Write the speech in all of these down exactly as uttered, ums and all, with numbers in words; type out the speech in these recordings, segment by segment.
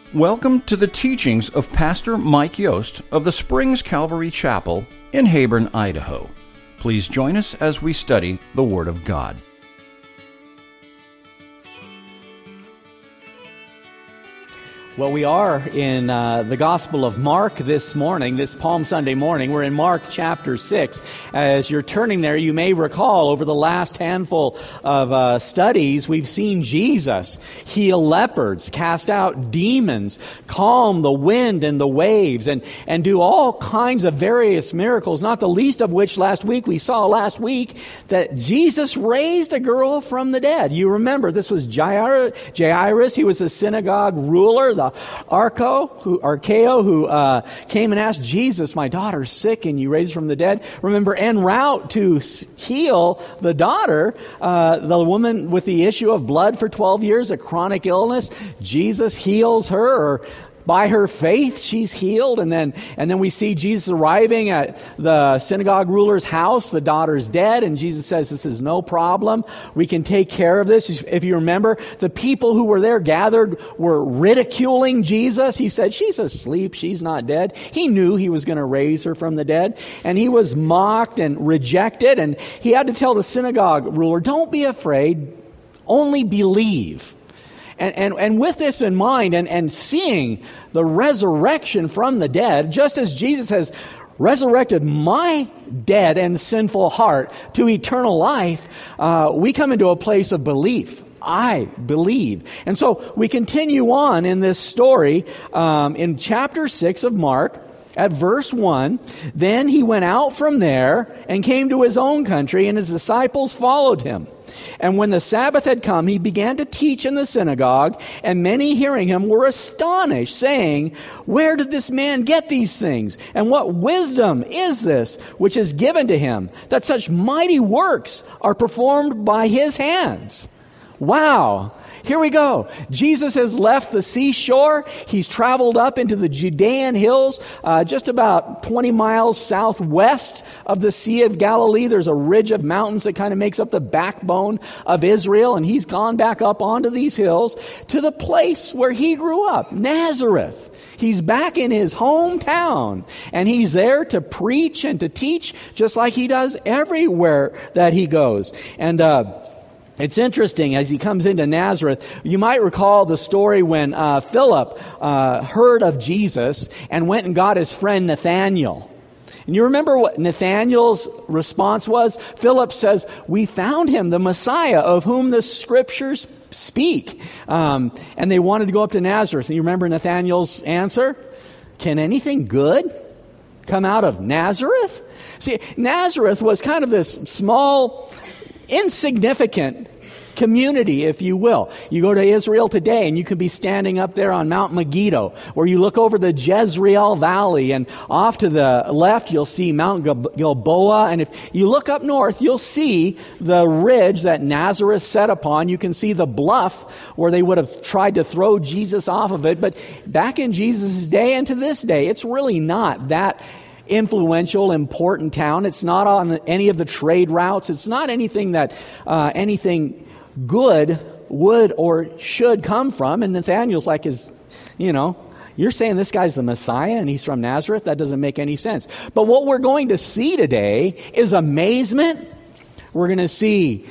Welcome to the teachings of Pastor Mike Yost of the Springs Calvary Chapel in Heyburn, Idaho. Please join us as we study the Word of God. Well, we are in uh, the Gospel of Mark this morning, this Palm Sunday morning. We're in Mark chapter six. As you're turning there, you may recall over the last handful of uh, studies, we've seen Jesus heal leopards, cast out demons, calm the wind and the waves, and, and do all kinds of various miracles, not the least of which last week we saw last week that Jesus raised a girl from the dead. You remember, this was Jair- Jairus. He was a synagogue ruler, the Archo, who, Archeo, who uh, came and asked Jesus, my daughter's sick and you raised her from the dead. Remember, en route to heal the daughter, uh, the woman with the issue of blood for twelve years, a chronic illness, Jesus heals her, or by her faith, she's healed. And then and then we see Jesus arriving at the synagogue ruler's house. The daughter's dead, and Jesus says, this is no problem. We can take care of this. If you remember, the people who were there gathered were ridiculing Jesus. He said, she's asleep. She's not dead. He knew he was going to raise her from the dead. And he was mocked and rejected. And he had to tell the synagogue ruler, don't be afraid, only believe. And, and and with this in mind, and, and seeing the resurrection from the dead, just as Jesus has resurrected my dead and sinful heart to eternal life, uh, we come into a place of belief. I believe. And so we continue on in this story um, in chapter six of Mark. At verse one, then he went out from there and came to his own country, and his disciples followed him. And when the Sabbath had come, he began to teach in the synagogue, and many hearing him were astonished, saying, where did this man get these things? And what wisdom is this which is given to him, that such mighty works are performed by his hands? Wow! Here we go. Jesus has left the seashore. He's traveled up into the Judean hills, uh, just about twenty miles southwest of the Sea of Galilee. There's a ridge of mountains that kind of makes up the backbone of Israel. And he's gone back up onto these hills to the place where he grew up, Nazareth. He's back in his hometown, and he's there to preach and to teach just like he does everywhere that he goes. And, uh, It's interesting, as he comes into Nazareth, you might recall the story when uh, Philip uh, heard of Jesus and went and got his friend Nathanael. And you remember what Nathanael's response was? Philip says, we found him, the Messiah, of whom the Scriptures speak. Um, and they wanted to go up to Nazareth. And you remember Nathanael's answer? Can anything good come out of Nazareth? See, Nazareth was kind of this small, insignificant community, if you will. You go to Israel today and you can be standing up there on Mount Megiddo, where you look over the Jezreel Valley, and off to the left you'll see Mount Gilboa, and if you look up north you'll see the ridge that Nazareth set upon. You can see the bluff where they would have tried to throw Jesus off of it. But back in Jesus' day and to this day, it's really not that influential, important town. It's not on any of the trade routes. It's not anything that uh, anything good would or should come from. And Nathanael's like, is, you know, you're saying this guy's the Messiah and he's from Nazareth? That doesn't make any sense. But what we're going to see today is amazement. We're going to see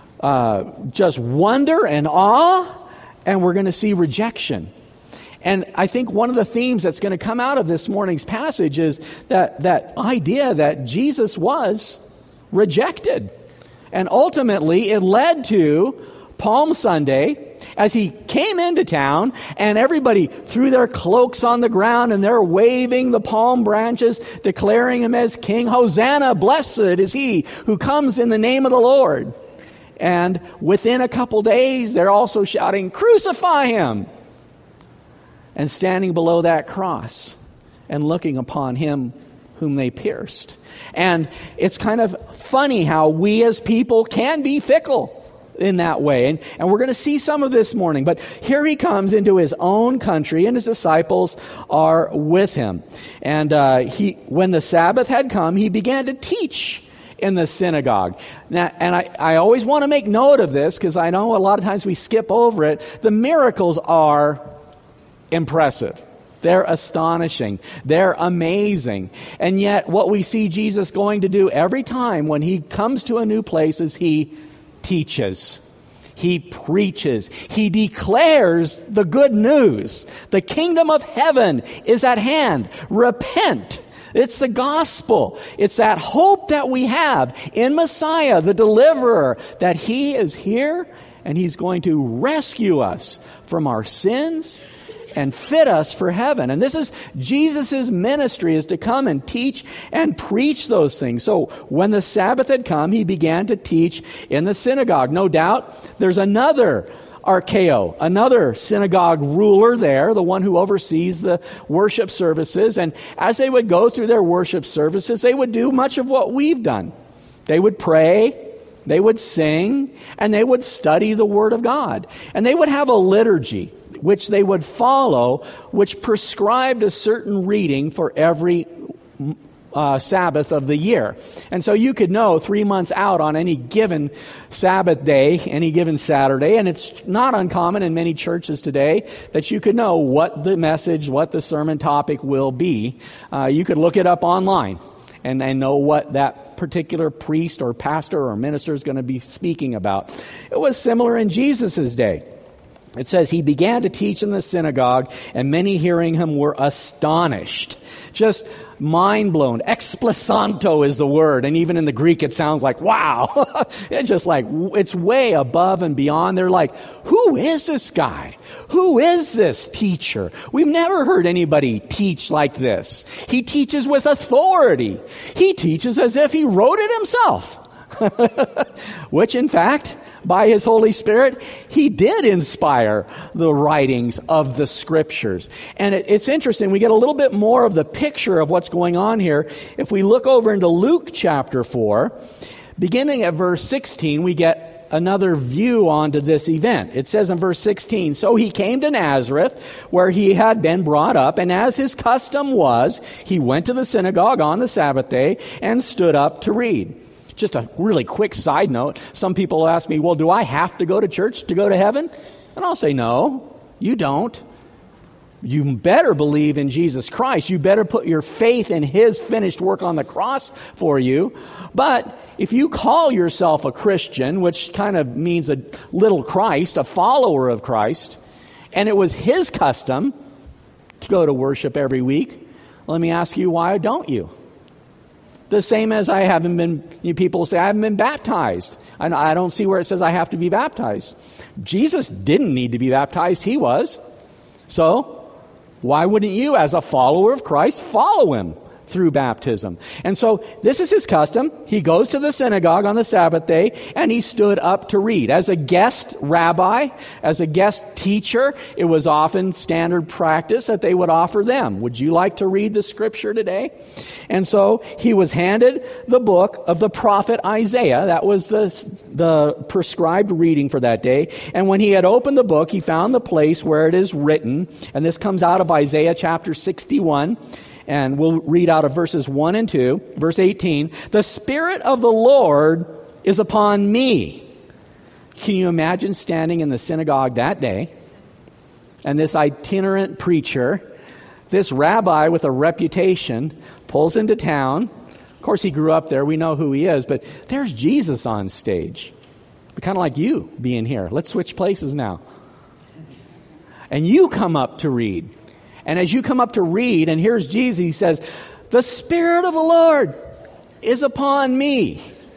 uh, just wonder and awe, and we're going to see rejection. And I think one of the themes that's going to come out of this morning's passage is that, that idea that Jesus was rejected. And ultimately, it led to Palm Sunday, as he came into town, and everybody threw their cloaks on the ground, and they're waving the palm branches, declaring him as king. Hosanna, blessed is he who comes in the name of the Lord. And within a couple days, they're also shouting, crucify him! And standing below that cross and looking upon him whom they pierced. And it's kind of funny how we as people can be fickle in that way. And, and we're going to see some of this morning. But here he comes into his own country, and his disciples are with him. And uh, he, when the Sabbath had come, he began to teach in the synagogue. Now, and I, I always want to make note of this, because I know a lot of times we skip over it. The miracles are impressive. They're astonishing. They're amazing. And yet what we see Jesus going to do every time when he comes to a new place is he teaches. He preaches. He declares the good news. The kingdom of heaven is at hand. Repent. It's the gospel. It's that hope that we have in Messiah, the deliverer, that he is here and he's going to rescue us from our sins and fit us for heaven. And this is Jesus' ministry, is to come and teach and preach those things. So when the Sabbath had come, he began to teach in the synagogue. No doubt there's another archeo, another synagogue ruler there, the one who oversees the worship services. And as they would go through their worship services, they would do much of what we've done. They would pray, they would sing, and they would study the Word of God. And they would have a liturgy which they would follow, which prescribed a certain reading for every uh, Sabbath of the year. And so you could know three months out on any given Sabbath day, any given Saturday, and it's not uncommon in many churches today that you could know what the message, what the sermon topic will be. Uh, you could look it up online and, and know what that particular priest or pastor or minister is going to be speaking about. It was similar in Jesus' day. It says he began to teach in the synagogue, and many hearing him were astonished. Just mind blown. Explicanto is the word, and even in the Greek it sounds like, wow. It's just like, it's way above and beyond. They're like, who is this guy? Who is this teacher? We've never heard anybody teach like this. He teaches with authority. He teaches as if he wrote it himself. Which, in fact, by his Holy Spirit, he did inspire the writings of the Scriptures. And it, it's interesting, we get a little bit more of the picture of what's going on here. If we look over into Luke chapter four, beginning at verse sixteen, we get another view onto this event. It says in verse sixteen, "So he came to Nazareth, where he had been brought up, and as his custom was, he went to the synagogue on the Sabbath day and stood up to read." Just a really quick side note. Some people ask me, well, do I have to go to church to go to heaven? And I'll say, no, you don't. You better believe in Jesus Christ. You better put your faith in his finished work on the cross for you. But if you call yourself a Christian, which kind of means a little Christ, a follower of Christ, and it was his custom to go to worship every week, let me ask you, why don't you? The same as I haven't been, you people say, I haven't been baptized. And I don't see where it says I have to be baptized. Jesus didn't need to be baptized. He was. So why wouldn't you, as a follower of Christ, follow him through baptism? And so this is his custom. He goes to the synagogue on the Sabbath day, and he stood up to read. As a guest rabbi, as a guest teacher, it was often standard practice that they would offer them, would you like to read the Scripture today? And so he was handed the book of the prophet Isaiah. That was the, the prescribed reading for that day. And when he had opened the book, he found the place where it is written, and this comes out of Isaiah chapter sixty-one, and we'll read out of verses one and two. Verse eighteen, "The Spirit of the Lord is upon me." Can you imagine standing in the synagogue that day, and this itinerant preacher, this rabbi with a reputation, pulls into town. Of course, he grew up there. We know who he is. But there's Jesus on stage. Kind of like you being here. Let's switch places now. And you come up to read. And as you come up to read, and here's Jesus, he says, "The Spirit of the Lord is upon me,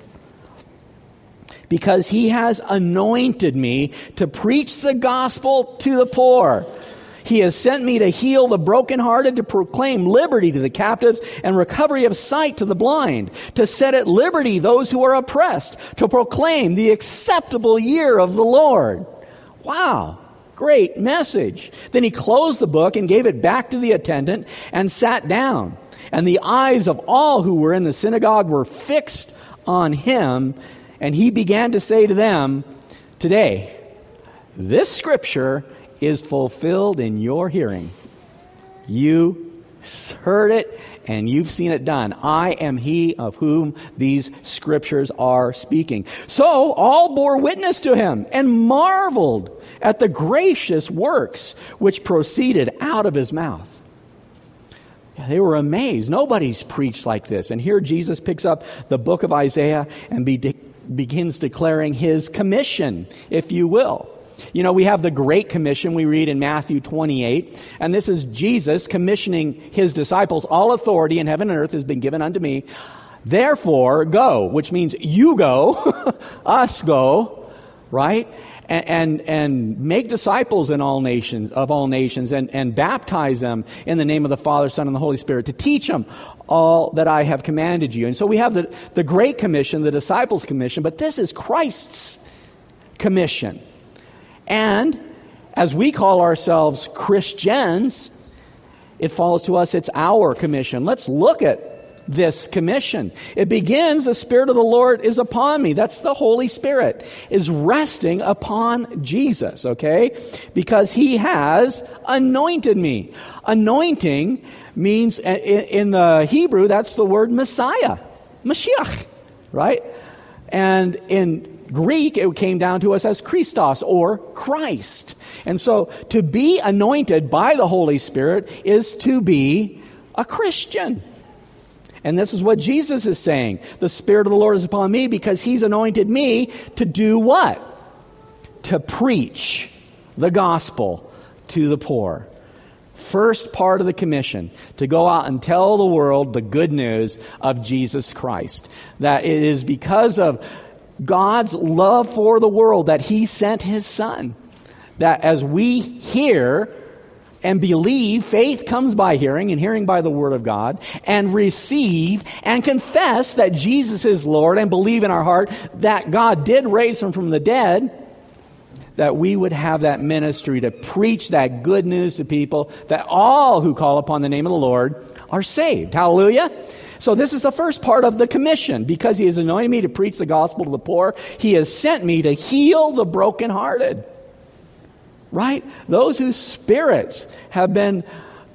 because he has anointed me to preach the gospel to the poor. He has sent me to heal the brokenhearted, to proclaim liberty to the captives and recovery of sight to the blind, to set at liberty those who are oppressed, to proclaim the acceptable year of the Lord." Wow, great message. Then he closed the book and gave it back to the attendant and sat down. And the eyes of all who were in the synagogue were fixed on him, and he began to say to them, "Today, this scripture is fulfilled in your hearing." You heard it, and you've seen it done. I am he of whom these scriptures are speaking. So all bore witness to him and marveled at the gracious works which proceeded out of his mouth. Yeah, they were amazed. Nobody's preached like this. And here Jesus picks up the book of Isaiah and be de- begins declaring his commission, if you will. You know, we have the Great Commission we read in Matthew twenty-eight, and this is Jesus commissioning his disciples. All authority in heaven and earth has been given unto me. Therefore, go, which means you go, us go, right? And, and and make disciples in all nations, of all nations, and, and baptize them in the name of the Father, Son, and the Holy Spirit, to teach them all that I have commanded you. And so we have the, the Great Commission, the Disciples' Commission, but this is Christ's commission. And as we call ourselves Christians, it falls to us, it's our commission. Let's look at this commission. It begins, the Spirit of the Lord is upon me. That's the Holy Spirit is resting upon Jesus, okay? Because he has anointed me. Anointing means, in the Hebrew, that's the word Messiah, Mashiach, right? And in Greek, it came down to us as Christos, or Christ. And so to be anointed by the Holy Spirit is to be a Christian. And this is what Jesus is saying. The Spirit of the Lord is upon me because he's anointed me to do what? To preach the gospel to the poor. First part of the commission, to go out and tell the world the good news of Jesus Christ. That it is because of God's love for the world that he sent his Son. That as we hear and believe, faith comes by hearing, and hearing by the Word of God, and receive and confess that Jesus is Lord, and believe in our heart that God did raise him from the dead, that we would have that ministry to preach that good news to people, that all who call upon the name of the Lord are saved. Hallelujah. So this is the first part of the commission. Because he has anointed me to preach the gospel to the poor, he has sent me to heal the brokenhearted. Right? Those whose spirits have been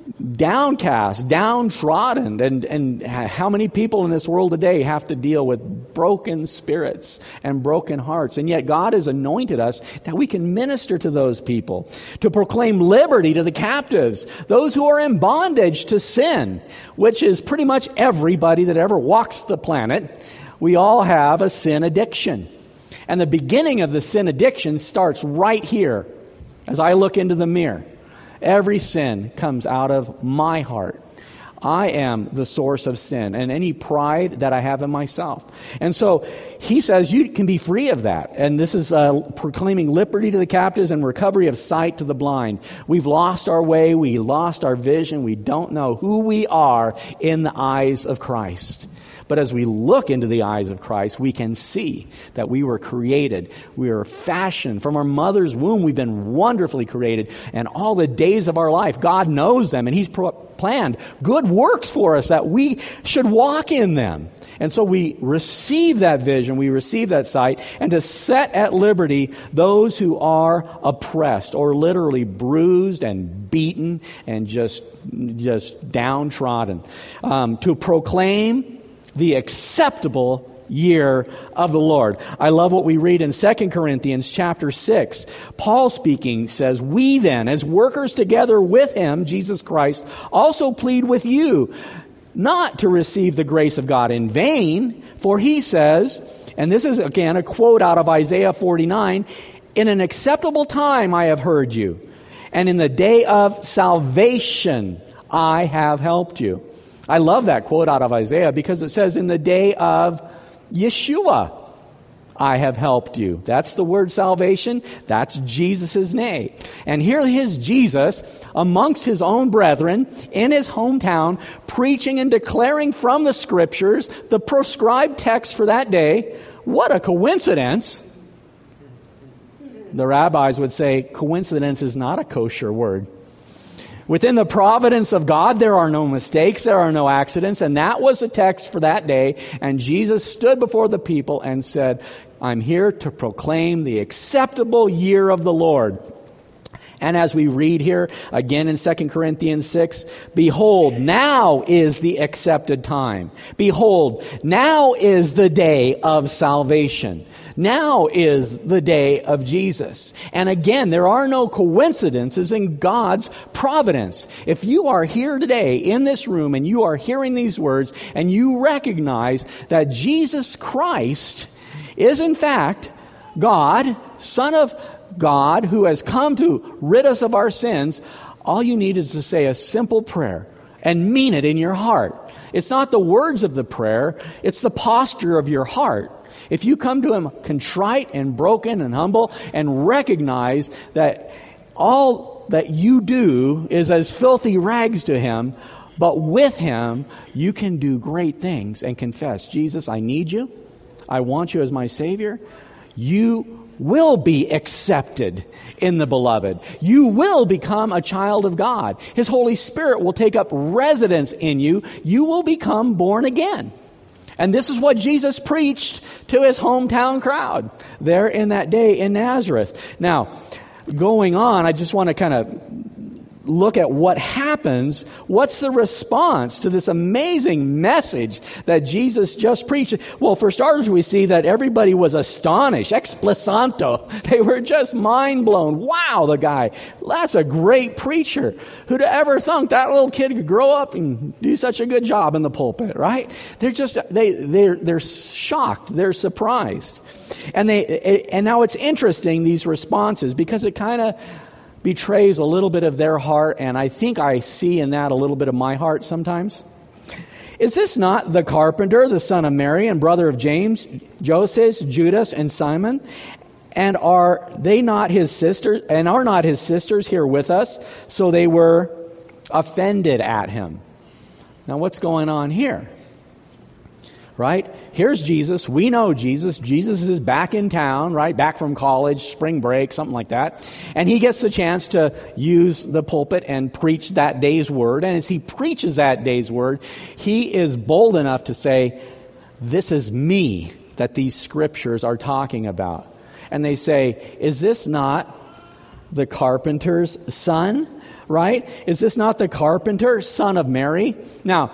downcast, downtrodden. And, and how many people in this world today have to deal with broken spirits and broken hearts? And yet God has anointed us that we can minister to those people, to proclaim liberty to the captives, those who are in bondage to sin, which is pretty much everybody that ever walks the planet. We all have a sin addiction. And the beginning of the sin addiction starts right here. As I look into the mirror, every sin comes out of my heart. I am the source of sin and any pride that I have in myself. And so he says you can be free of that. And this is uh, proclaiming liberty to the captives and recovery of sight to the blind. We've lost our way. We lost our vision. We don't know who we are in the eyes of Christ. But as we look into the eyes of Christ, we can see that we were created. We were fashioned from our mother's womb. We've been wonderfully created. And all the days of our life, God knows them. And he's pro- planned good works for us that we should walk in them. And so we receive that vision. We receive that sight. And to set at liberty those who are oppressed, or literally bruised and beaten and just, just downtrodden. Um, to proclaim the acceptable year of the Lord. I love what we read in Second Corinthians chapter six. Paul speaking says, we then, as workers together with him, Jesus Christ, also plead with you not to receive the grace of God in vain, for he says, and this is again a quote out of Isaiah forty-nine, in an acceptable time I have heard you, and in the day of salvation I have helped you. I love that quote out of Isaiah because it says, in the day of Yeshua, I have helped you. That's the word salvation. That's Jesus' name. And here is Jesus amongst his own brethren in his hometown, preaching and declaring from the scriptures the proscribed text for that day. What a coincidence. The rabbis would say coincidence is not a kosher word. Within the providence of God, there are no mistakes, there are no accidents, and that was the text for that day. And Jesus stood before the people and said, I'm here to proclaim the acceptable year of the Lord. And as we read here again in Second Corinthians six, behold, now is the accepted time. Behold, now is the day of salvation. Now is the day of Jesus. And again, there are no coincidences in God's providence. If you are here today in this room and you are hearing these words and you recognize that Jesus Christ is in fact God, Son of God, who has come to rid us of our sins, all you need is to say a simple prayer and mean it in your heart. It's not the words of the prayer, it's the posture of your heart. If you come to Him contrite and broken and humble and recognize that all that you do is as filthy rags to Him, but with Him you can do great things and confess, Jesus, I need you. I want you as my Savior. You will be accepted in the Beloved. You will become a child of God. His Holy Spirit will take up residence in you. You will become born again. And this is what Jesus preached to His hometown crowd there in that day in Nazareth. Now, going on, I just want to kind of look at what happens. What's the response to this amazing message that Jesus just preached? Well, for starters, we see that everybody was astonished. Explicanto. They were just mind blown. Wow, the guy. That's a great preacher. Who'd have ever thunk that little kid could grow up and do such a good job in the pulpit, right? They're just, they, they're, they're shocked. They're surprised. And they, and now it's interesting, these responses, because it kind of betrays a little bit of their heart, and I think I see in that a little bit of my heart sometimes. Is this not the carpenter, the son of Mary, and brother of James, Joseph, Judas, and Simon? And are they not his sisters? And are not his sisters here with us? So they were offended at him. Now, what's going on here? Right? Here's Jesus. We know Jesus. Jesus is back in town, right? Back from college, spring break, something like that. And he gets the chance to use the pulpit and preach that day's word. And as he preaches that day's word, he is bold enough to say, this is me that these scriptures are talking about. And they say, is this not the carpenter's son? Right? Is this not the carpenter, son of Mary? Now,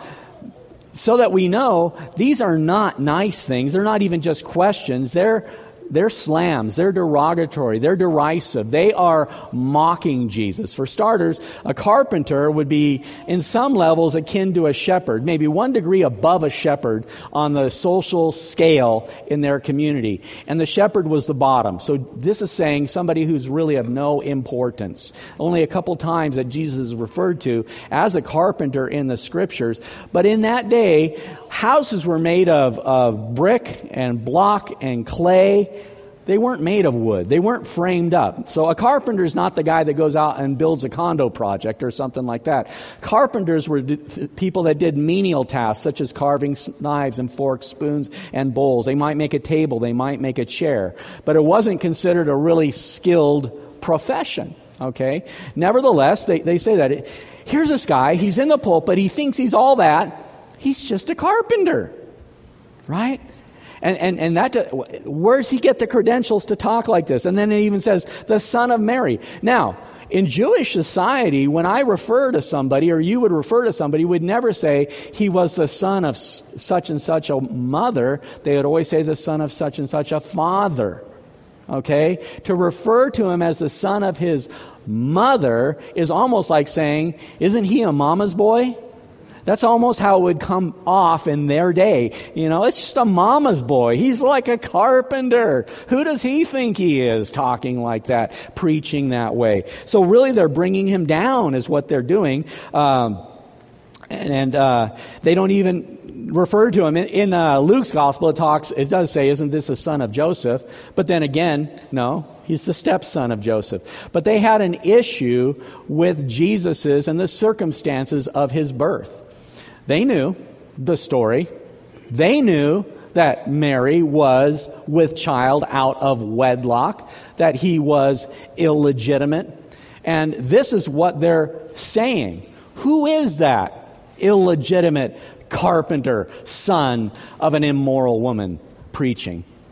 so that we know, these are not nice things. They're not even just questions. They're They're slams. They're derogatory. They're derisive. They are mocking Jesus. For starters, a carpenter would be, in some levels, akin to a shepherd, maybe one degree above a shepherd on the social scale in their community. And the shepherd was the bottom. So this is saying somebody who's really of no importance. Only a couple times that Jesus is referred to as a carpenter in the Scriptures. But in that day, houses were made of, of brick and block and clay. They weren't made of wood. They weren't framed up. So a carpenter is not the guy that goes out and builds a condo project or something like that. Carpenters were d- people that did menial tasks such as carving knives and forks, spoons, and bowls. They might make a table. They might make a chair. But it wasn't considered a really skilled profession. Okay? Nevertheless, they, they say that. Here's this guy. He's in the pulpit. He thinks he's all that. He's just a carpenter. Right? And, and and that, where does he get the credentials to talk like this? And then it even says, the son of Mary. Now, in Jewish society, when I refer to somebody, or you would refer to somebody, would never say he was the son of such and such a mother. They would always say the son of such and such a father. Okay? To refer to him as the son of his mother is almost like saying, isn't he a mama's boy? That's almost how it would come off in their day. You know, it's just a mama's boy. He's like a carpenter. Who does he think he is talking like that, preaching that way? So really they're bringing him down is what they're doing. Um, and and uh, they don't even refer to him. In, in uh, Luke's gospel, it talks, it does say, isn't this a son of Joseph? But then again, no. He's the stepson of Joseph. But they had an issue with Jesus's and the circumstances of his birth. They knew the story. They knew that Mary was with child out of wedlock, that he was illegitimate. And this is what they're saying. Who is that illegitimate carpenter, son of an immoral woman, preaching?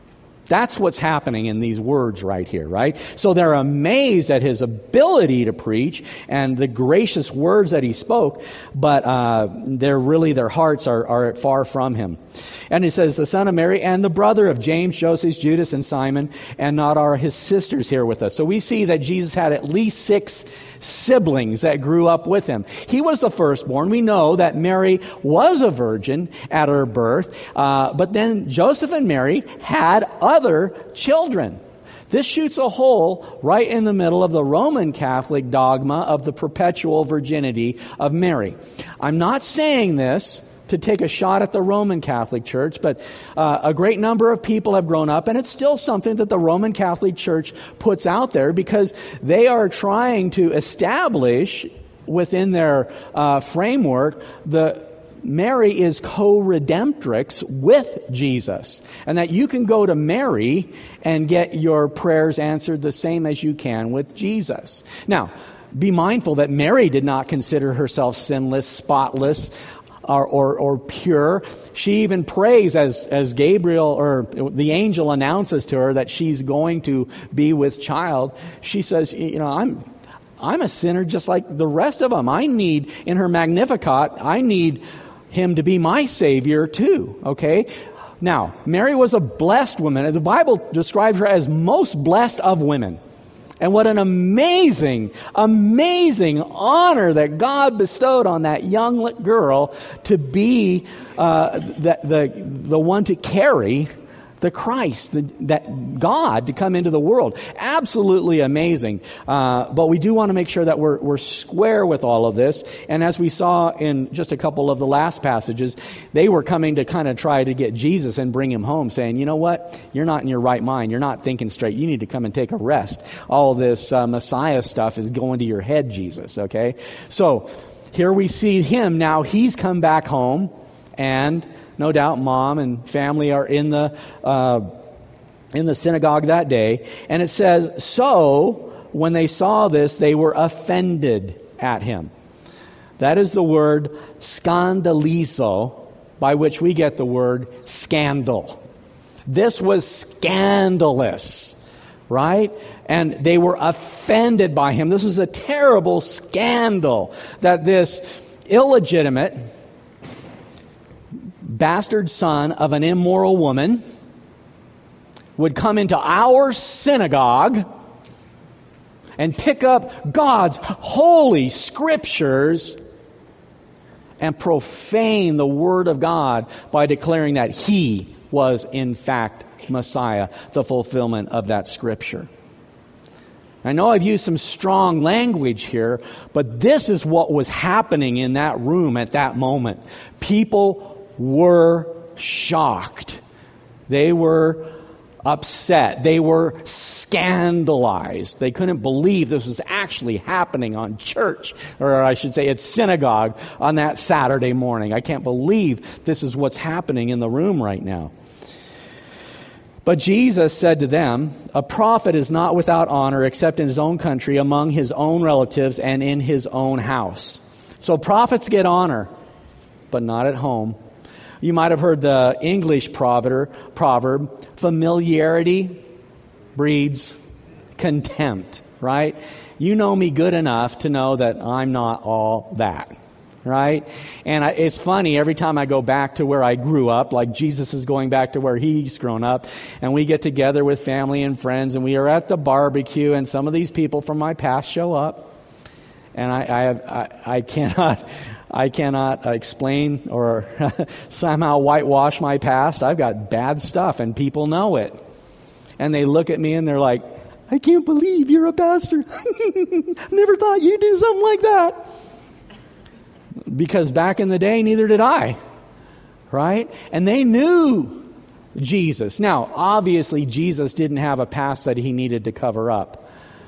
That's what's happening in these words right here, right? So they're amazed at his ability to preach and the gracious words that he spoke, but uh, they're really, their hearts are, are far from him. And it says, the son of Mary and the brother of James, Joseph, Judas, and Simon, and not are his sisters here with us. So we see that Jesus had at least six siblings that grew up with him. He was the firstborn. We know that Mary was a virgin at her birth, uh, but then Joseph and Mary had other children. This shoots a hole right in the middle of the Roman Catholic dogma of the perpetual virginity of Mary. I'm not saying this to take a shot at the Roman Catholic Church, but uh, a great number of people have grown up, and it's still something that the Roman Catholic Church puts out there because they are trying to establish within their uh, framework the Mary is co-redemptrix with Jesus, and that you can go to Mary and get your prayers answered the same as you can with Jesus. Now, be mindful that Mary did not consider herself sinless, spotless, Or, or, or pure. She even prays as, as Gabriel or the angel announces to her that she's going to be with child. She says, you know, I'm, I'm a sinner just like the rest of them. I need, in her Magnificat, I need him to be my Savior too, okay? Now, Mary was a blessed woman. The Bible describes her as most blessed of women. And what an amazing, amazing honor that God bestowed on that young girl to be uh, the, the, the one to carry the Christ, the, that God to come into the world. Absolutely amazing. Uh, but we do want to make sure that we're, we're square with all of this. And as we saw in just a couple of the last passages, they were coming to kind of try to get Jesus and bring him home, saying, you know what? You're not in your right mind. You're not thinking straight. You need to come and take a rest. All this uh, Messiah stuff is going to your head, Jesus, okay? So here we see him. Now he's come back home, and no doubt mom and family are in the uh, in the synagogue that day. And it says, so when they saw this, they were offended at him. That is the word scandalizo, by which we get the word scandal. This was scandalous, right? And they were offended by him. This was a terrible scandal that this illegitimate bastard son of an immoral woman would come into our synagogue and pick up God's holy scriptures and profane the word of God by declaring that he was in fact Messiah, the fulfillment of that scripture. I know I've used some strong language here, but this is what was happening in that room at that moment. People were shocked. They were upset. They were scandalized. They couldn't believe this was actually happening on church, or I should say at synagogue on that Saturday morning. I can't believe this is what's happening in the room right now. But Jesus said to them, a prophet is not without honor except in his own country, among his own relatives, and in his own house. So prophets get honor, but not at home. You might have heard the English proverb, proverb, familiarity breeds contempt, right? You know me good enough to know that I'm not all that, right? And I, it's funny, every time I go back to where I grew up, like Jesus is going back to where he's grown up, and we get together with family and friends, and we are at the barbecue, and some of these people from my past show up, and I, I, have, I, I cannot... I cannot explain or somehow whitewash my past. I've got bad stuff, and people know it. And they look at me and they're like, I can't believe you're a pastor. Never thought you'd do something like that. Because back in the day, neither did I. Right? And they knew Jesus. Now, obviously, Jesus didn't have a past that he needed to cover up.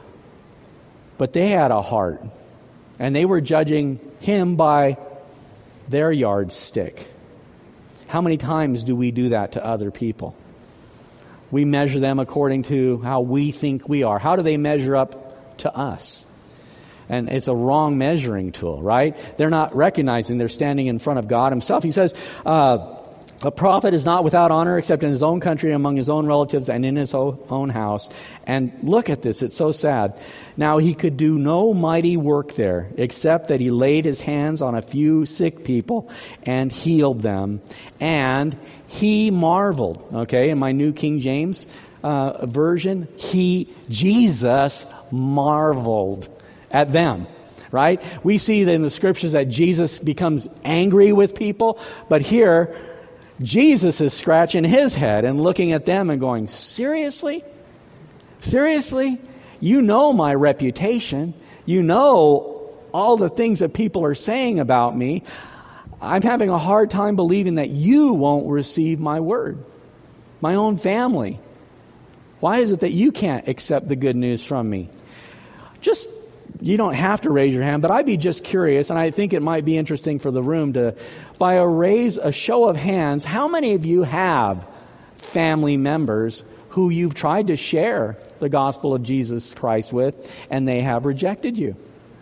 But they had a heart. And they were judging him by their yardstick. How many times do we do that to other people? We measure them according to how we think we are. How do they measure up to us? And it's a wrong measuring tool, right? They're not recognizing they're standing in front of God himself. He says, uh, A prophet is not without honor except in his own country, among his own relatives, and in his own house. And look at this, it's so sad. Now he could do no mighty work there, except that he laid his hands on a few sick people and healed them. And he marveled. Okay, in my New King James uh, version, he, Jesus, marveled at them. Right? We see that in the scriptures that Jesus becomes angry with people, but here, Jesus is scratching his head and looking at them and going, seriously? Seriously? You know my reputation. You know all the things that people are saying about me. I'm having a hard time believing that you won't receive my word. My own family. Why is it that you can't accept the good news from me? Just You don't have to raise your hand, but I'd be just curious, and I think it might be interesting for the room to, by a raise, a show of hands, how many of you have family members who you've tried to share the gospel of Jesus Christ with, and they have rejected you?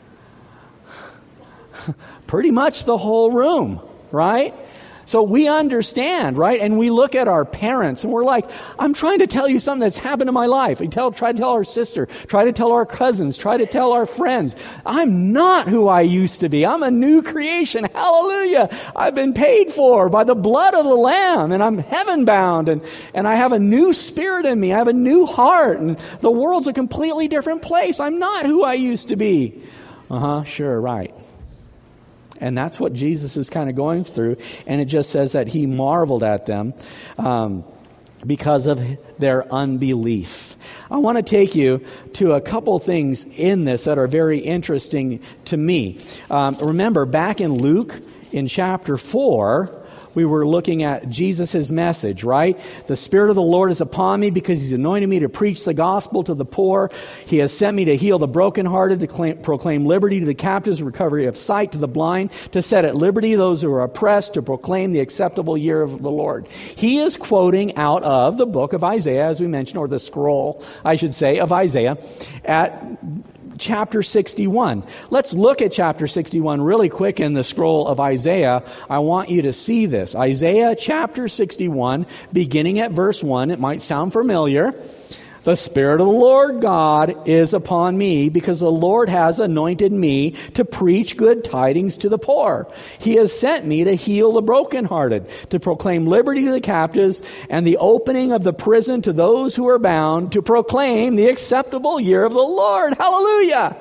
Pretty much the whole room, right? So we understand, right? And we look at our parents and we're like, I'm trying to tell you something that's happened in my life. We tell, try to tell our sister, try to tell our cousins, try to tell our friends. I'm not who I used to be. I'm a new creation. Hallelujah. I've been paid for by the blood of the Lamb, and I'm heaven bound, and, and I have a new spirit in me. I have a new heart, and the world's a completely different place. I'm not who I used to be. Uh-huh, sure, right. And that's what Jesus is kind of going through. And it just says that he marveled at them um, because of their unbelief. I want to take you to a couple things in this that are very interesting to me. Um, remember, back in Luke, in chapter four, we were looking at Jesus' message, right? The Spirit of the Lord is upon me because He's anointed me to preach the gospel to the poor. He has sent me to heal the brokenhearted, to claim, proclaim liberty to the captives, recovery of sight to the blind, to set at liberty those who are oppressed, to proclaim the acceptable year of the Lord. He is quoting out of the book of Isaiah, as we mentioned, or the scroll, I should say, of Isaiah, at chapter sixty-one. Let's look at chapter sixty-one really quick in the scroll of Isaiah. I want you to see this. Isaiah chapter sixty-one, beginning at verse one. It might sound familiar. The Spirit of the Lord God is upon me, because the Lord has anointed me to preach good tidings to the poor. He has sent me to heal the brokenhearted, to proclaim liberty to the captives, and the opening of the prison to those who are bound, to proclaim the acceptable year of the Lord. Hallelujah!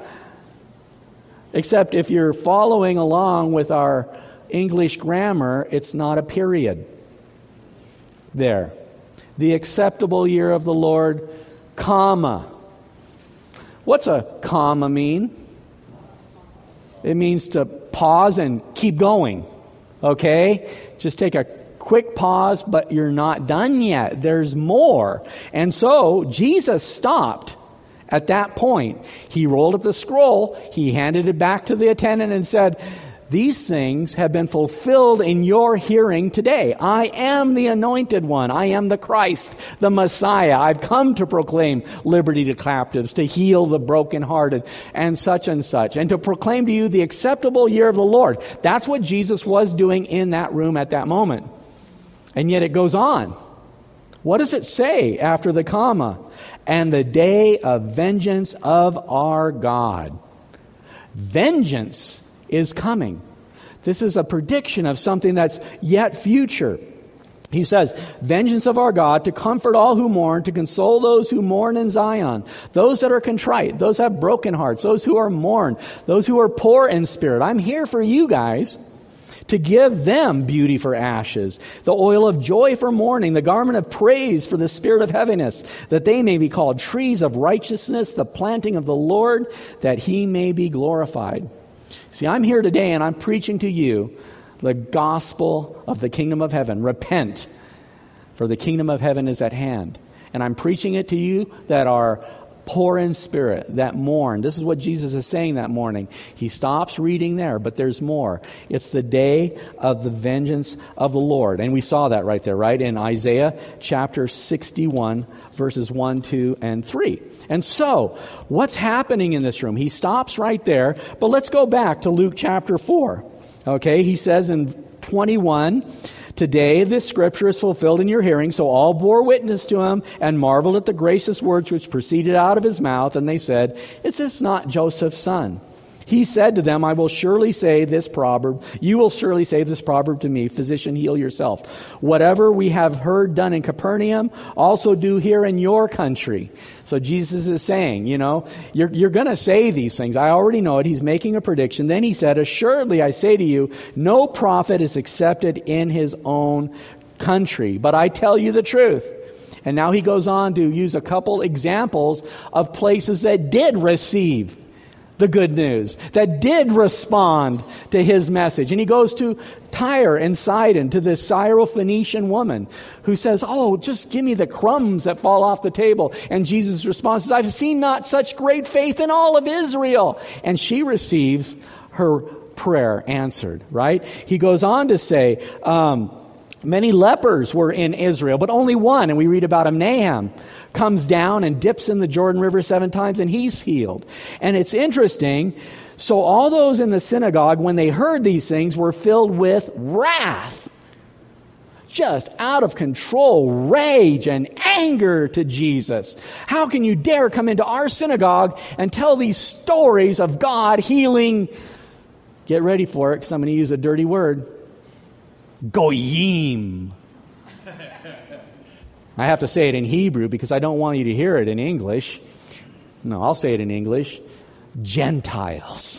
Except if you're following along with our English grammar, it's not a period there. The acceptable year of the Lord, comma. What's a comma mean? It means to pause and keep going. Okay? Just take a quick pause, but you're not done yet. There's more. And so Jesus stopped at that point. He rolled up the scroll, he handed it back to the attendant and said, "These things have been fulfilled in your hearing today. I am the anointed one. I am the Christ, the Messiah. I've come to proclaim liberty to captives, to heal the brokenhearted, and such and such, and to proclaim to you the acceptable year of the Lord." That's what Jesus was doing in that room at that moment. And yet it goes on. What does it say after the comma? And the day of vengeance of our God. Vengeance is coming. This is a prediction of something that's yet future. He says, vengeance of our God, to comfort all who mourn, to console those who mourn in Zion, those that are contrite, those that have broken hearts, those who are mourn, those who are poor in spirit. I'm here for you guys, to give them beauty for ashes, the oil of joy for mourning, the garment of praise for the spirit of heaviness, that they may be called trees of righteousness, the planting of the Lord, that He may be glorified. See, I'm here today and I'm preaching to you the gospel of the kingdom of heaven. Repent, for the kingdom of heaven is at hand. And I'm preaching it to you that are poor in spirit, that mourn. This is what Jesus is saying that morning. He stops reading there, but there's more. It's the day of the vengeance of the Lord. And we saw that right there, right? In Isaiah chapter sixty-one, verses one, two, and three. And so, what's happening in this room? He stops right there, but let's go back to Luke chapter four. Okay, he says in twenty-one, Today this scripture is fulfilled in your hearing. So all bore witness to him and marveled at the gracious words which proceeded out of his mouth. And they said, is this not Joseph's son? He said to them, I will surely say this proverb. You will surely say this proverb to me, physician, heal yourself. Whatever we have heard done in Capernaum, also do here in your country. So Jesus is saying, you know, you're, you're going to say these things. I already know it. He's making a prediction. Then he said, assuredly, I say to you, no prophet is accepted in his own country. But I tell you the truth. And now he goes on to use a couple examples of places that did receive the good news, that did respond to his message. And he goes to Tyre and Sidon, to this Syrophoenician woman who says, oh, just give me the crumbs that fall off the table. And Jesus responds, I've seen not such great faith in all of Israel. And she receives her prayer answered, right? He goes on to say, um, many lepers were in Israel, but only one, and we read about him, Nahum, comes down and dips in the Jordan River seven times, and he's healed. And it's interesting. So all those in the synagogue, when they heard these things, were filled with wrath. Just out of control, rage and anger to Jesus. How can you dare come into our synagogue and tell these stories of God healing? Get ready for it, because I'm going to use a dirty word. Goyim. I have to say it in Hebrew because I don't want you to hear it in English. No, I'll say it in English. Gentiles.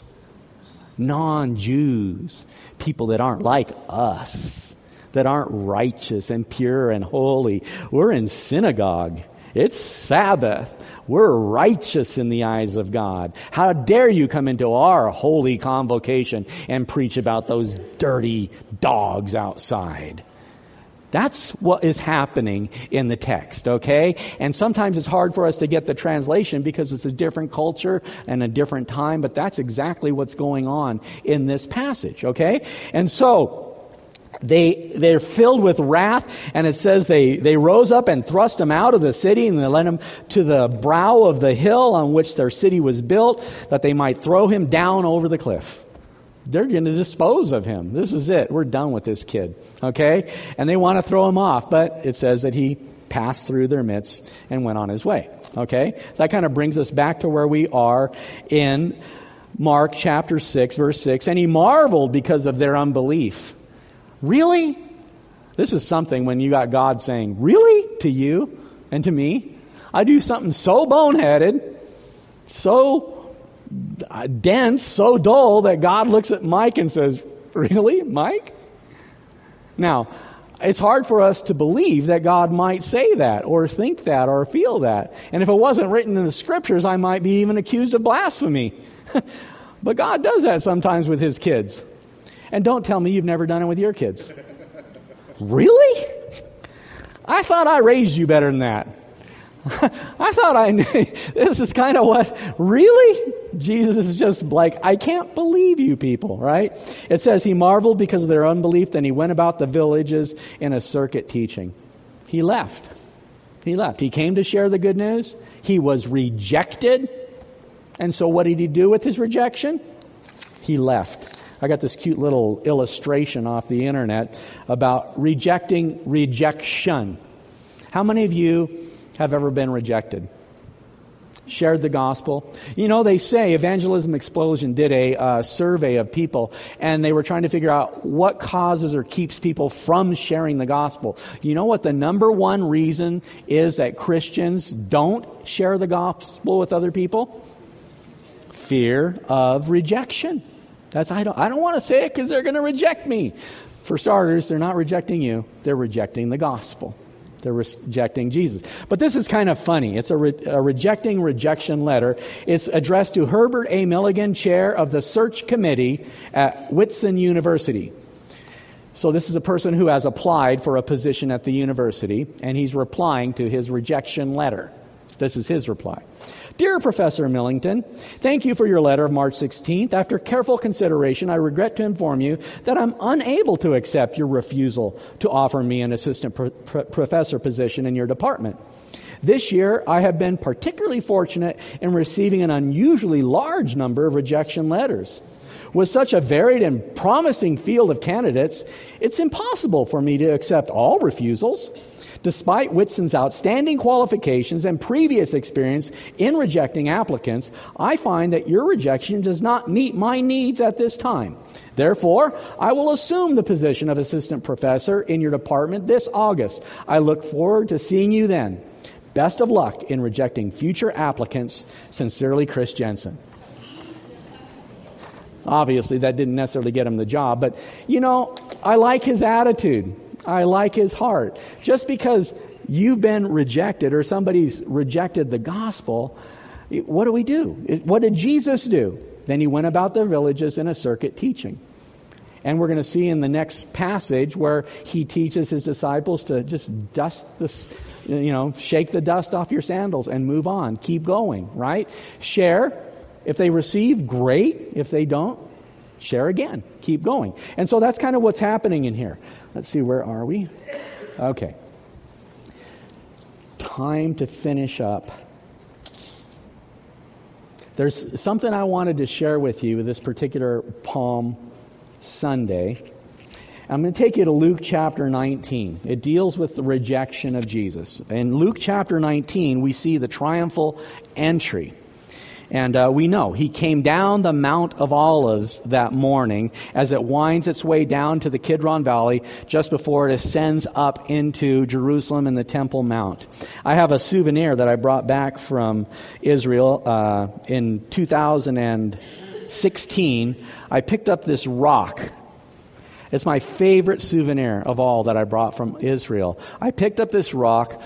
Non-Jews. People that aren't like us. That aren't righteous and pure and holy. We're in synagogue. It's Sabbath. We're righteous in the eyes of God. How dare you come into our holy convocation and preach about those dirty dogs outside? That's what is happening in the text, okay? And sometimes it's hard for us to get the translation because it's a different culture and a different time, but that's exactly what's going on in this passage, okay? And so They, they're filled with wrath, and it says they, they rose up and thrust him out of the city, and they led him to the brow of the hill on which their city was built, that they might throw him down over the cliff. They're going to dispose of him. This is it. We're done with this kid, okay? And they want to throw him off, but it says that he passed through their midst and went on his way, okay? So that kind of brings us back to where we are in Mark chapter six, verse six. And he marveled because of their unbelief. Really? This is something when you got God saying, really? To you and to me? I do something so boneheaded, so dense, so dull that God looks at Mike and says, really, Mike? Now, it's hard for us to believe that God might say that or think that or feel that. And if it wasn't written in the scriptures, I might be even accused of blasphemy. But God does that sometimes with his kids. And don't tell me you've never done it with your kids. Really? I thought I raised you better than that. I thought I knew. This is kind of what, really? Jesus is just like, I can't believe you people, right? It says he marveled because of their unbelief. Then he went about the villages in a circuit teaching. He left. He left. He came to share the good news. He was rejected. And so what did he do with his rejection? He left. I got this cute little illustration off the internet about rejecting rejection. How many of you have ever been rejected? Shared the gospel? You know, they say Evangelism Explosion did a uh, survey of people, and they were trying to figure out what causes or keeps people from sharing the gospel. You know what the number one reason is that Christians don't share the gospel with other people? Fear of rejection. That's I don't I don't want to say it because they're going to reject me. For starters, they're not rejecting you. They're rejecting the gospel. They're rejecting Jesus. But this is kind of funny. It's a, re- a rejecting rejection letter. It's addressed to Herbert A. Milligan, chair of the search committee at Whitson University. So this is a person who has applied for a position at the university, and he's replying to his rejection letter. This is his reply. Dear Professor Millington, thank you for your letter of March sixteenth. After careful consideration, I regret to inform you that I'm unable to accept your refusal to offer me an assistant pro- pro- professor position in your department. This year, I have been particularly fortunate in receiving an unusually large number of rejection letters. With such a varied and promising field of candidates, it's impossible for me to accept all refusals. Despite Whitson's outstanding qualifications and previous experience in rejecting applicants, I find that your rejection does not meet my needs at this time. Therefore, I will assume the position of assistant professor in your department this August. I look forward to seeing you then. Best of luck in rejecting future applicants. Sincerely, Chris Jensen. Obviously, that didn't necessarily get him the job, but, you know, I like his attitude. I like his heart. Just because you've been rejected or somebody's rejected the gospel, what do we do? What did Jesus do? Then he went about their villages in a circuit teaching. And we're going to see in the next passage where he teaches his disciples to just dust this, you know, shake the dust off your sandals and move on. Keep going, right? Share. If they receive, great. If they don't, share again. Keep going. And so that's kind of what's happening in here. Let's see, where are we? Okay. Time to finish up. There's something I wanted to share with you with this particular Palm Sunday. I'm going to take you to Luke chapter nineteen. It deals with the rejection of Jesus. In Luke chapter nineteen, we see the triumphal entry. And uh, we know he came down the Mount of Olives that morning as it winds its way down to the Kidron Valley just before it ascends up into Jerusalem and the Temple Mount. I have a souvenir that I brought back from Israel uh, in two thousand sixteen. I picked up this rock. It's my favorite souvenir of all that I brought from Israel. I picked up this rock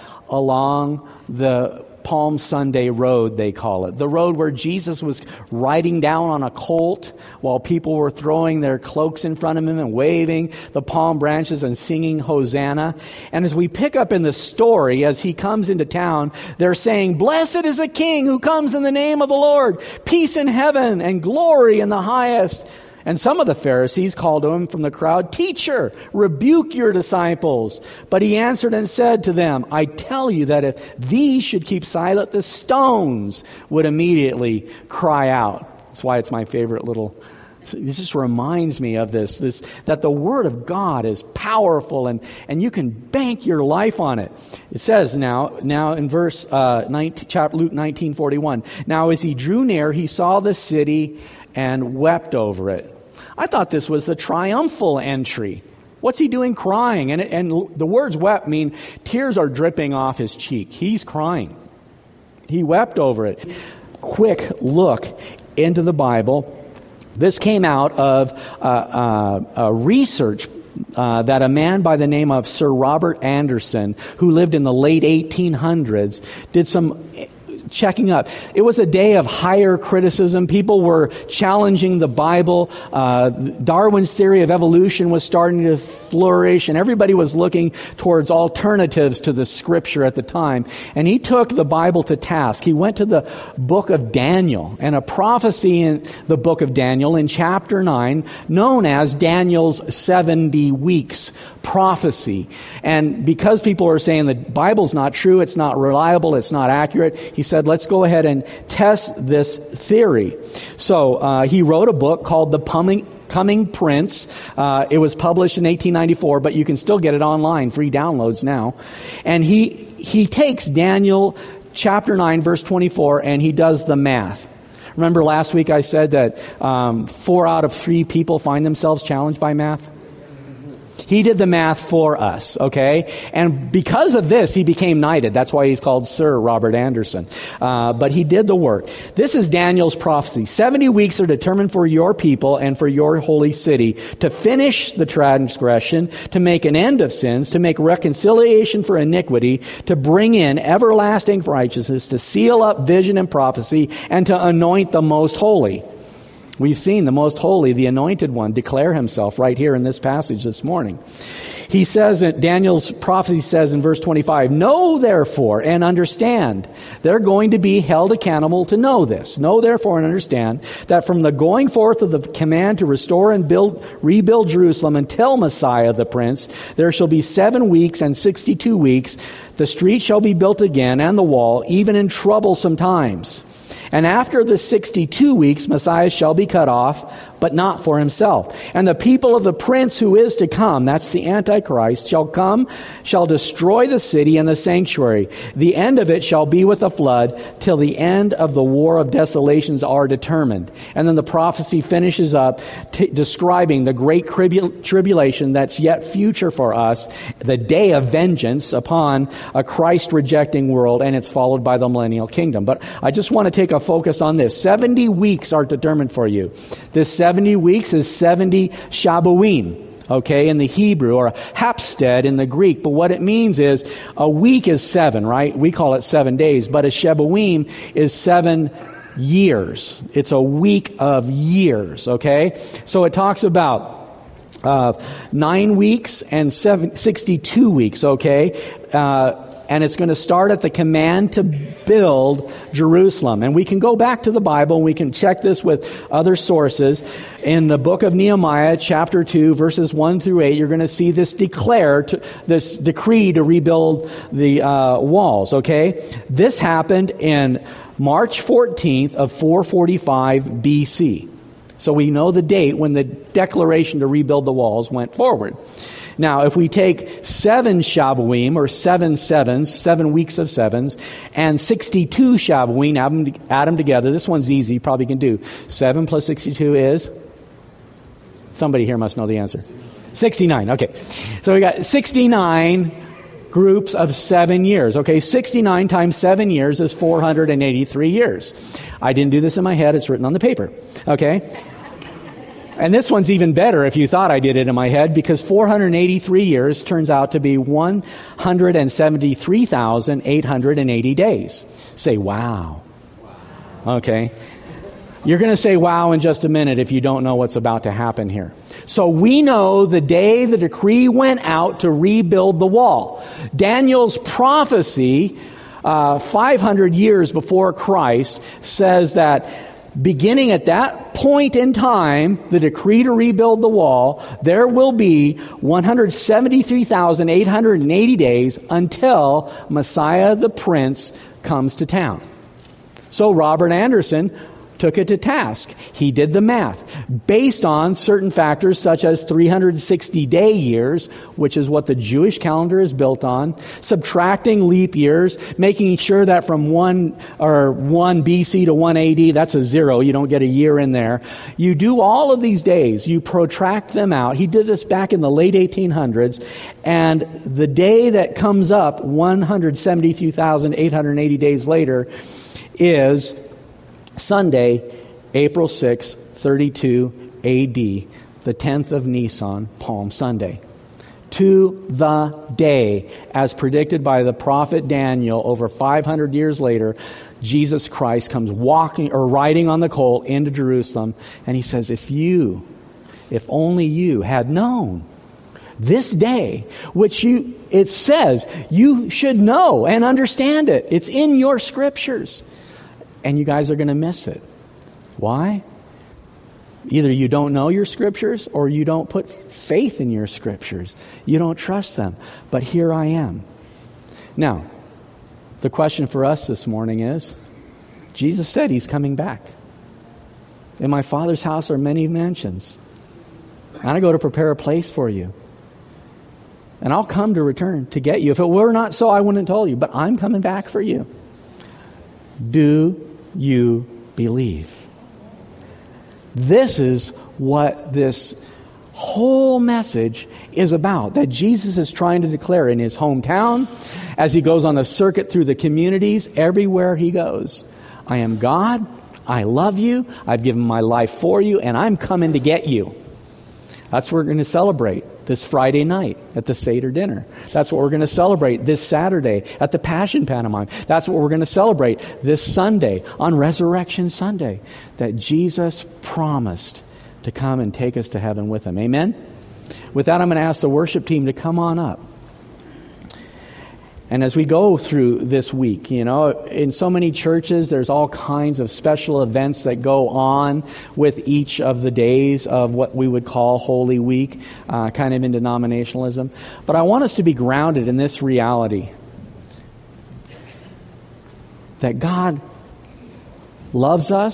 along the Palm Sunday road, they call it. The road where Jesus was riding down on a colt while people were throwing their cloaks in front of him and waving the palm branches and singing Hosanna. And as we pick up in the story, as he comes into town, they're saying, "Blessed is the King who comes in the name of the Lord, peace in heaven and glory in the highest." And some of the Pharisees called to him from the crowd, "Teacher, rebuke your disciples." But he answered and said to them, "I tell you that if these should keep silent, the stones would immediately cry out." That's why it's my favorite little... It just reminds me of this, this that the Word of God is powerful and, and you can bank your life on it. It says now, now in verse uh, nineteen, chapter Luke nineteen forty-one, "Now as he drew near, he saw the city and wept over it." I thought this was the triumphal entry. What's he doing crying? And, and the words wept mean tears are dripping off his cheek. He's crying. He wept over it. Quick look into the Bible. This came out of uh, uh, a research uh, that a man by the name of Sir Robert Anderson, who lived in the late eighteen hundreds, did some checking up. It was a day of higher criticism. People were challenging the Bible. Uh, Darwin's theory of evolution was starting to flourish, and everybody was looking towards alternatives to the Scripture at the time. And he took the Bible to task. He went to the book of Daniel, and a prophecy in the book of Daniel in chapter nine, known as Daniel's seventy weeks prophecy. And because people are saying the Bible's not true, it's not reliable, it's not accurate, he said, let's go ahead and test this theory. So uh, he wrote a book called The Coming, Coming Prince. Uh, it was published in eighteen ninety-four, but you can still get it online, free downloads now. And he he takes Daniel chapter nine, verse twenty-four, and he does the math. Remember last week I said that um, four out of three people find themselves challenged by math? He did the math for us, okay? And because of this, he became knighted. That's why he's called Sir Robert Anderson. Uh, but he did the work. This is Daniel's prophecy. seventy weeks are determined for your people and for your holy city to finish the transgression, to make an end of sins, to make reconciliation for iniquity, to bring in everlasting righteousness, to seal up vision and prophecy, and to anoint the most holy. We've seen the most holy, the anointed one, declare himself right here in this passage this morning. He says, Daniel's prophecy says in verse twenty-five, "Know therefore and understand." They're going to be held accountable to know this. "Know therefore and understand that from the going forth of the command to restore and build, rebuild Jerusalem until Messiah the Prince, there shall be seven weeks and sixty-two weeks. The street shall be built again and the wall, even in troublesome times. And after the sixty-two weeks, Messiah shall be cut off, but not for himself. And the people of the prince who is to come, that's the Antichrist, shall come, shall destroy the city and the sanctuary. The end of it shall be with a flood, till the end of the war of desolations are determined. And then the prophecy finishes up t- describing the great tribu- tribulation that's yet future for us, the day of vengeance upon a Christ-rejecting world, and it's followed by the millennial kingdom. But I just want to take a focus on this. seventy weeks are determined for you. This seventy weeks is seventy Shabuim, okay, in the Hebrew, or Hapstead in the Greek. But what it means is a week is seven, right? We call it seven days, but a Shabuim is seven years. It's a week of years, okay? So it talks about uh, nine weeks and seven, sixty-two weeks, okay? Uh, And it's going to start at the command to build Jerusalem. And we can go back to the Bible and we can check this with other sources. In the book of Nehemiah, chapter two, verses one through eight, you're going to see this declare, to, this decree to rebuild the uh, walls, okay? This happened in March fourteenth of four forty-five B C. So we know the date when the declaration to rebuild the walls went forward. Now, if we take seven Shabuim, or seven sevens, seven weeks of sevens, and sixty-two Shabuim, add them, add them together. This one's easy, you probably can do. seven plus sixty-two is? Somebody here must know the answer. sixty-nine, okay. So we got sixty-nine groups of seven years. Okay, sixty-nine times seven years is four hundred eighty-three years. I didn't do this in my head, it's written on the paper. Okay? And this one's even better if you thought I did it in my head, because four hundred eighty-three years turns out to be one hundred seventy-three thousand eight hundred eighty days. Say, wow. Okay. You're going to say wow in just a minute if you don't know what's about to happen here. So we know the day the decree went out to rebuild the wall. Daniel's prophecy, uh, five hundred years before Christ, says that beginning at that point in time, the decree to rebuild the wall, there will be one hundred seventy-three thousand eight hundred eighty days until Messiah the Prince comes to town. So Robert Anderson took it to task. He did the math based on certain factors such as three hundred sixty day years, which is what the Jewish calendar is built on, subtracting leap years, making sure that from one or one B C to one A D, that's a zero. You don't get a year in there. You do all of these days. You protract them out. He did this back in the late eighteen hundreds, and the day that comes up one hundred seventy-two thousand eight hundred eighty days later is Sunday, April sixth, thirty-two A D, the tenth of Nisan, Palm Sunday. To the day, as predicted by the prophet Daniel over five hundred years later, Jesus Christ comes walking or riding on the colt into Jerusalem, and he says, if you, if only you had known this day, which you, it says you should know and understand it. It's in your scriptures. And you guys are going to miss it. Why? Either you don't know your scriptures or you don't put faith in your scriptures. You don't trust them. But here I am. Now, the question for us this morning is, Jesus said he's coming back. In my Father's house are many mansions. And I go to prepare a place for you. And I'll come to return to get you. If it were not so, I wouldn't have told you. But I'm coming back for you. Do you believe? This is what this whole message is about, that Jesus is trying to declare in his hometown, as he goes on the circuit through the communities, everywhere he goes. I am God, I love you, I've given my life for you, and I'm coming to get you. That's what we're going to celebrate this Friday night at the Seder dinner. That's what we're going to celebrate this Saturday at the Passion Pantomime. That's what we're going to celebrate this Sunday on Resurrection Sunday, that Jesus promised to come and take us to heaven with him. Amen? With that, I'm going to ask the worship team to come on up. And as we go through this week, you know, in so many churches, there's all kinds of special events that go on with each of the days of what we would call Holy Week, uh, kind of in denominationalism. But I want us to be grounded in this reality, that God loves us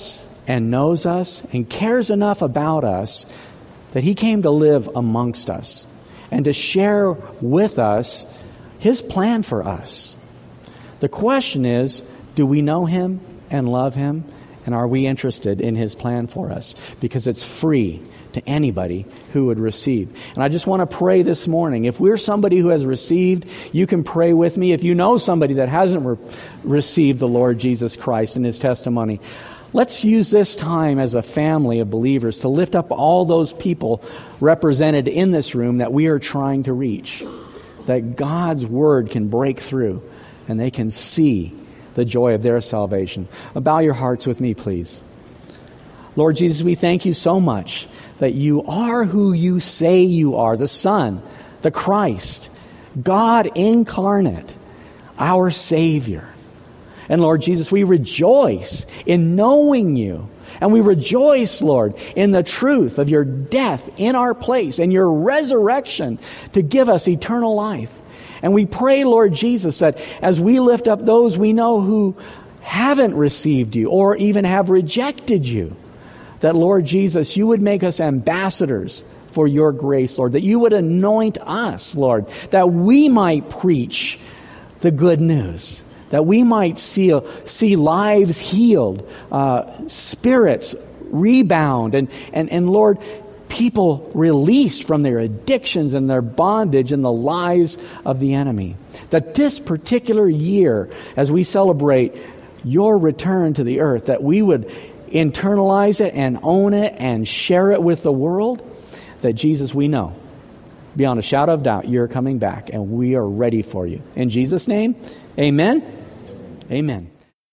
and knows us and cares enough about us that he came to live amongst us and to share with us his plan for us. The question is, do we know him and love him? And are we interested in his plan for us? Because it's free to anybody who would receive. And I just want to pray this morning. If we're somebody who has received, you can pray with me. If you know somebody that hasn't re- received the Lord Jesus Christ and his testimony, let's use this time as a family of believers to lift up all those people represented in this room that we are trying to reach, that God's word can break through and they can see the joy of their salvation. Bow your hearts with me, please. Lord Jesus, we thank you so much that you are who you say you are, the Son, the Christ, God incarnate, our Savior. And Lord Jesus, we rejoice in knowing you. And we rejoice, Lord, in the truth of your death in our place and your resurrection to give us eternal life. And we pray, Lord Jesus, that as we lift up those we know who haven't received you or even have rejected you, that, Lord Jesus, you would make us ambassadors for your grace, Lord, that you would anoint us, Lord, that we might preach the good news, that we might see, see lives healed, uh, spirits rebound, and, and, and, Lord, people released from their addictions and their bondage and the lies of the enemy. That this particular year, as we celebrate your return to the earth, that we would internalize it and own it and share it with the world, that Jesus, we know, beyond a shadow of doubt, you're coming back and we are ready for you. In Jesus' name, amen. Amen.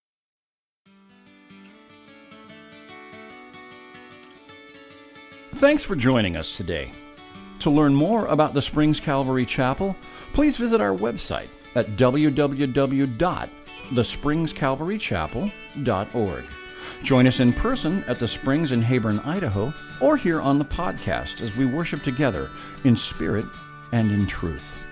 Thanks for joining us today. To learn more about the Springs Calvary Chapel, please visit our website at w w w dot the springs calvary chapel dot org. Join us in person at the Springs in Heyburn, Idaho, or here on the podcast as we worship together in spirit and in truth.